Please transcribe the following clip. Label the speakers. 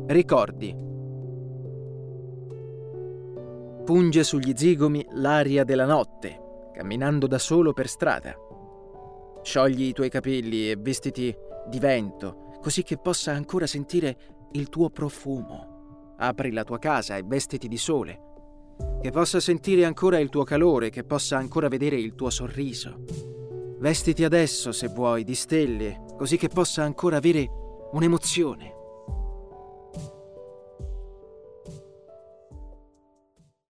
Speaker 1: Ricordi. Punge sugli zigomi l'aria della notte, camminando da solo per strada. Sciogli i tuoi capelli e vestiti di vento, così che possa ancora sentire il tuo profumo. Apri la tua casa e vestiti di sole, che possa sentire ancora il tuo calore, che possa ancora vedere il tuo sorriso. Vestiti adesso, se vuoi, di stelle, così che possa ancora avere un'emozione.